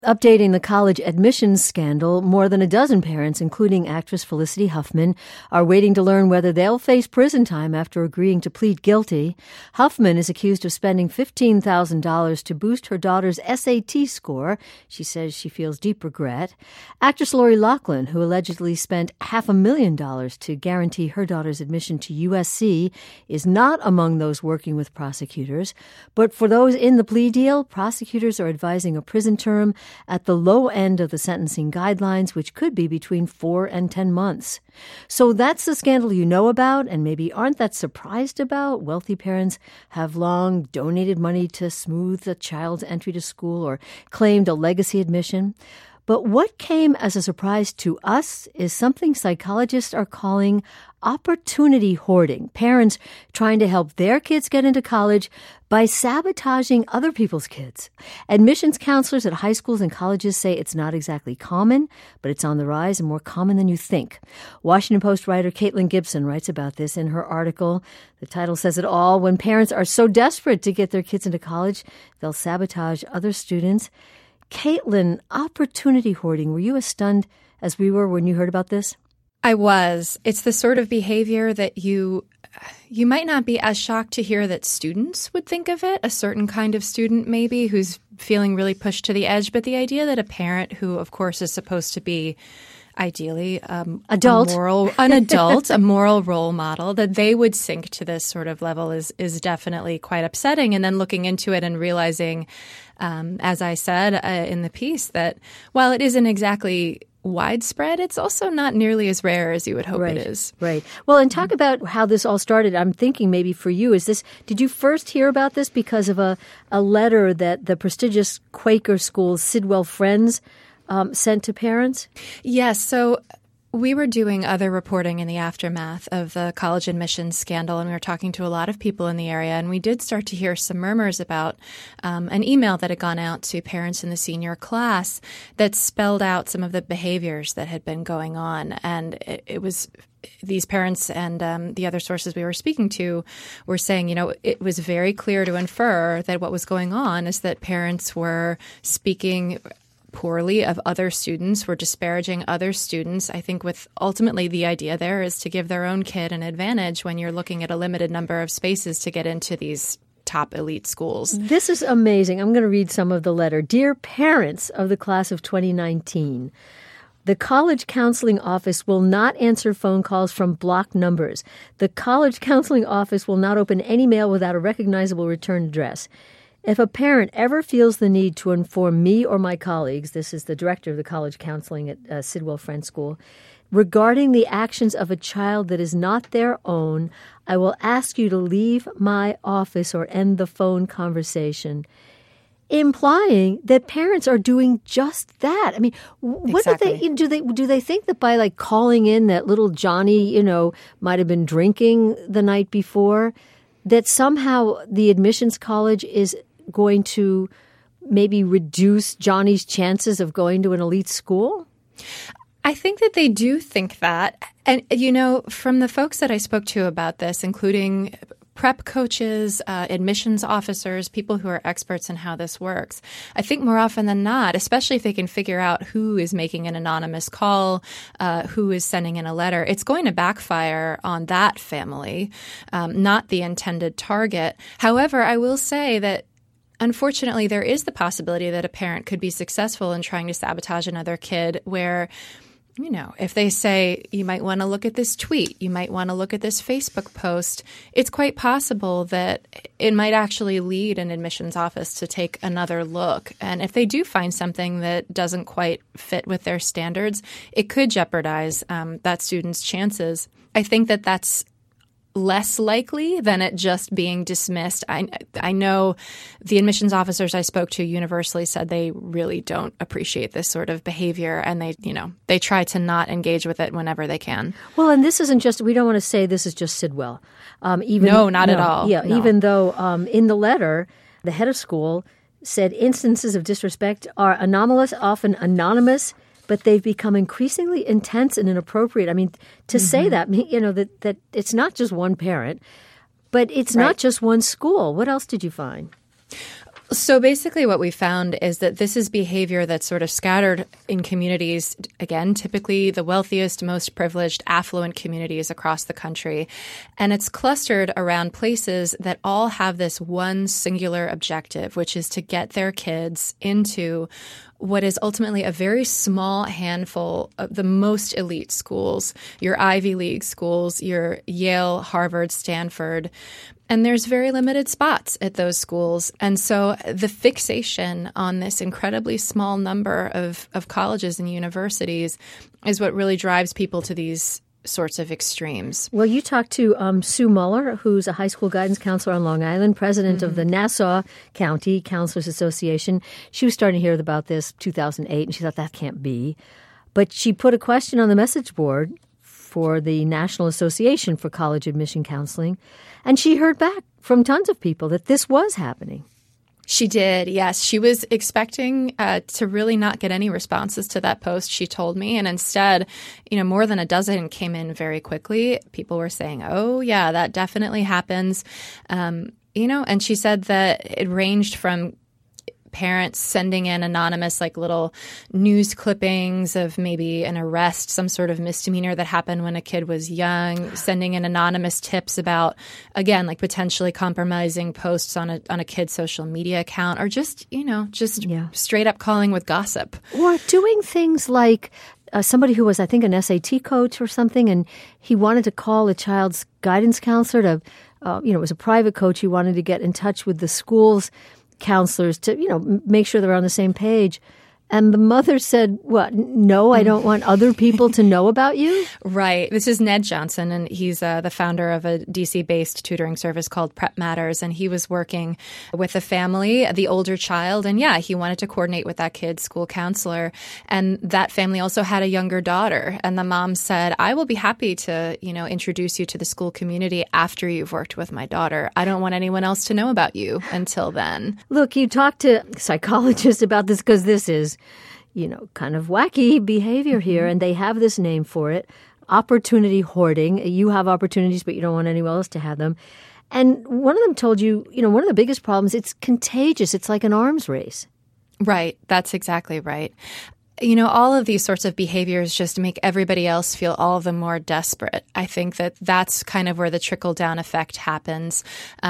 Updating the college admissions scandal, more than a dozen parents, including actress Felicity Huffman, are waiting to learn whether they'll face prison time after agreeing to plead guilty. Huffman is accused of spending $15,000 to boost her daughter's SAT score. She says she feels deep regret. Actress Lori Loughlin, who allegedly spent $500,000 to guarantee her daughter's admission to USC, is not among those working with prosecutors. But for those in the plea deal, prosecutors are advising a prison term at the low end of the sentencing guidelines, which could be between 4 and 10 months. So that's the scandal you know about and maybe aren't that surprised about. Wealthy parents have long donated money to smooth a child's entry to school or claimed a legacy admission. But what came as a surprise to us is something psychologists are calling opportunity hoarding. Parents trying to help their kids get into college by sabotaging other people's kids. Admissions counselors at high schools and colleges say it's not exactly common, but it's on the rise and more common than you think. Washington Post writer Caitlin Gibson writes about this in her article. The title says it all. When parents are so desperate to get their kids into college, they'll sabotage other students. Caitlin, opportunity hoarding, were you as stunned as we were when you heard about this? I was. It's the sort of behavior that you might not be as shocked to hear that students would think of it, a certain kind of student maybe who's feeling really pushed to the edge. But the idea that a parent who, of course, is supposed to be ideally an adult, a moral role model, that they would sink to this sort of level is definitely quite upsetting. And then looking into it and realizing, as I said in the piece, that while it isn't exactly widespread, it's also not nearly as rare as you would hope it is. Right. Well, and talk about how this all started. I'm thinking maybe for you, did you first hear about this because of a letter that the prestigious Quaker school Sidwell Friends sent to parents? Yes. So we were doing other reporting in the aftermath of the college admissions scandal, and we were talking to a lot of people in the area, and we did start to hear some murmurs about an email that had gone out to parents in the senior class that spelled out some of the behaviors that had been going on. And it was these parents and the other sources we were speaking to were saying, it was very clear to infer that what was going on is that parents were speaking poorly of other students, were disparaging other students. I think with ultimately the idea there is to give their own kid an advantage when you're looking at a limited number of spaces to get into these top elite schools. This is amazing. I'm going to read some of the letter. Dear parents of the class of 2019, the college counseling office will not answer phone calls from blocked numbers. The college counseling office will not open any mail without a recognizable return address. If a parent ever feels the need to inform me or my colleagues, this is the director of the college counseling at Sidwell Friends School, regarding the actions of a child that is not their own, I will ask you to leave my office or end the phone conversation, implying that parents are doing just that. I mean, what do they think that by calling in that little Johnny, might have been drinking the night before, that somehow the admissions college is going to maybe reduce Johnny's chances of going to an elite school? I think that they do think that. And, from the folks that I spoke to about this, including prep coaches, admissions officers, people who are experts in how this works, I think more often than not, especially if they can figure out who is making an anonymous call, who is sending in a letter, it's going to backfire on that family, not the intended target. However, I will say that unfortunately, there is the possibility that a parent could be successful in trying to sabotage another kid where, if they say, you might want to look at this tweet, you might want to look at this Facebook post, it's quite possible that it might actually lead an admissions office to take another look. And if they do find something that doesn't quite fit with their standards, it could jeopardize that student's chances. I think that that's less likely than it just being dismissed. I know the admissions officers I spoke to universally said they really don't appreciate this sort of behavior, and they try to not engage with it whenever they can. Well, and this isn't just, we don't want to say this is just Sidwell. Not at all. Yeah, no. Even though in the letter, the head of school said instances of disrespect are anomalous, often anonymous, but they've become increasingly intense and inappropriate. I mean, to say that, that it's not just one parent, but it's not just one school. What else did you find? So basically what we found is that this is behavior that's sort of scattered in communities, again, typically the wealthiest, most privileged, affluent communities across the country. And it's clustered around places that all have this one singular objective, which is to get their kids into what is ultimately a very small handful of the most elite schools, your Ivy League schools, your Yale, Harvard, Stanford. And there's very limited spots at those schools. And so the fixation on this incredibly small number of colleges and universities is what really drives people to these sorts of extremes. Well, you talked to Sue Muller, who's a high school guidance counselor on Long Island, president of the Nassau County Counselors Association. She was starting to hear about this 2008, and she thought that can't be. But she put a question on the message board for the National Association for College Admission Counseling, and she heard back from tons of people that this was happening. She did, yes. She was expecting to really not get any responses to that post, she told me. And instead, more than a dozen came in very quickly. People were saying, oh, yeah, that definitely happens. And she said that it ranged from parents sending in anonymous little news clippings of maybe an arrest, some sort of misdemeanor that happened when a kid was young, sending in anonymous tips about, again, potentially compromising posts on a kid's social media account, or just straight up calling with gossip. Or doing things like somebody who was, I think, an SAT coach or something, and he wanted to call a child's guidance counselor to, it was a private coach. He wanted to get in touch with the school's counselors to, make sure they're on the same page. And the mother said, what? No, I don't want other people to know about you? Right. This is Ned Johnson, and he's the founder of a D.C.-based tutoring service called Prep Matters. And he was working with a family, the older child. And he wanted to coordinate with that kid's school counselor. And that family also had a younger daughter. And the mom said, I will be happy to, introduce you to the school community after you've worked with my daughter. I don't want anyone else to know about you until then. Look, you talk to psychologists about this because this is kind of wacky behavior here, and they have this name for it, opportunity hoarding. You have opportunities, but you don't want anyone else to have them. And one of them told you, one of the biggest problems, it's contagious. It's like an arms race. Right. That's exactly right. All of these sorts of behaviors just make everybody else feel all the more desperate. I think that that's kind of where the trickle-down effect happens.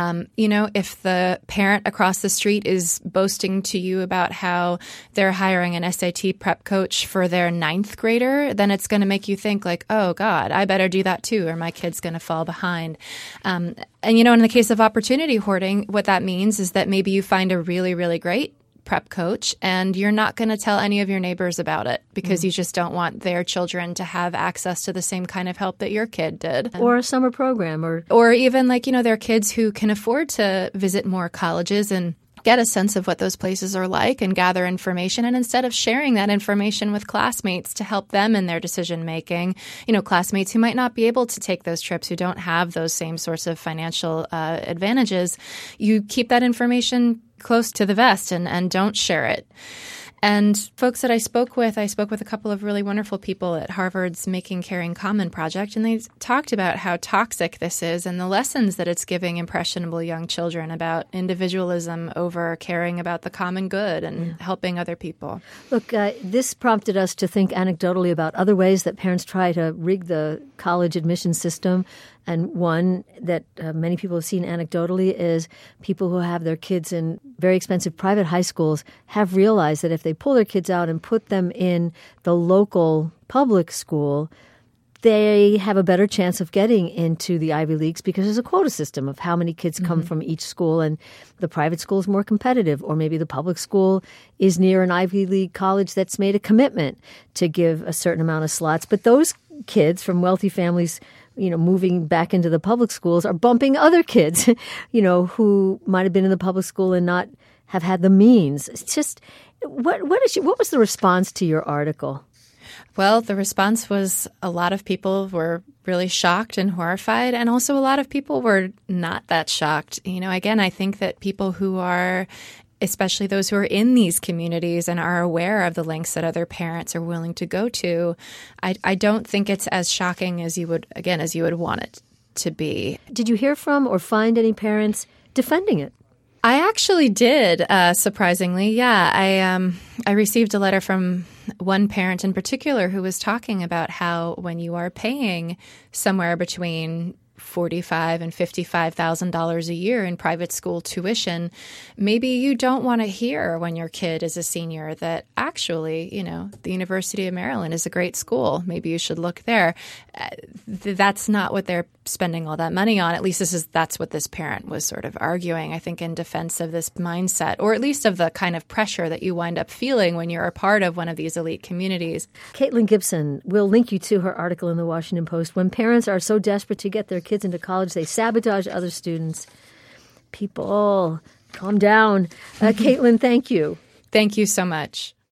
If the parent across the street is boasting to you about how they're hiring an SAT prep coach for their 9th grader, then it's going to make you think oh, God, I better do that too, or my kid's going to fall behind. And in the case of opportunity hoarding, what that means is that maybe you find a really, really great prep coach, and you're not going to tell any of your neighbors about it because you just don't want their children to have access to the same kind of help that your kid did. Or a summer program. Or even there are kids who can afford to visit more colleges and get a sense of what those places are like and gather information. And instead of sharing that information with classmates to help them in their decision making, classmates who might not be able to take those trips, who don't have those same sorts of financial advantages, you keep that information close to the vest and don't share it. And folks that I spoke with a couple of really wonderful people at Harvard's Making Caring Common project, and they talked about how toxic this is and the lessons that it's giving impressionable young children about individualism over caring about the common good and helping other people. Look, this prompted us to think anecdotally about other ways that parents try to rig the college admission system. And one that many people have seen anecdotally is people who have their kids in very expensive private high schools have realized that if they pull their kids out and put them in the local public school, they have a better chance of getting into the Ivy Leagues because there's a quota system of how many kids come from each school, and the private school is more competitive, or maybe the public school is near an Ivy League college that's made a commitment to give a certain amount of slots. But those kids from wealthy families, moving back into the public schools are bumping other kids, who might have been in the public school and not have had the means. It's just, what was the response to your article? Well, the response was a lot of people were really shocked and horrified, and also a lot of people were not that shocked. Again, I think that people who are, especially those who are in these communities and are aware of the lengths that other parents are willing to go to, I don't think it's as shocking as you would want it to be. Did you hear from or find any parents defending it? I actually did, surprisingly. Yeah, I received a letter from one parent in particular who was talking about how when you are paying somewhere between $45,000 and $55,000 a year in private school tuition, maybe you don't want to hear when your kid is a senior that actually, the University of Maryland is a great school. Maybe you should look there. That's not what they're spending all that money on. At least that's what this parent was sort of arguing, I think, in defense of this mindset, or at least of the kind of pressure that you wind up feeling when you're a part of one of these elite communities. Caitlin Gibson, we'll link you to her article in the Washington Post. When parents are so desperate to get their kids into college, they sabotage other students. People, calm down. Caitlin, thank you. Thank you so much.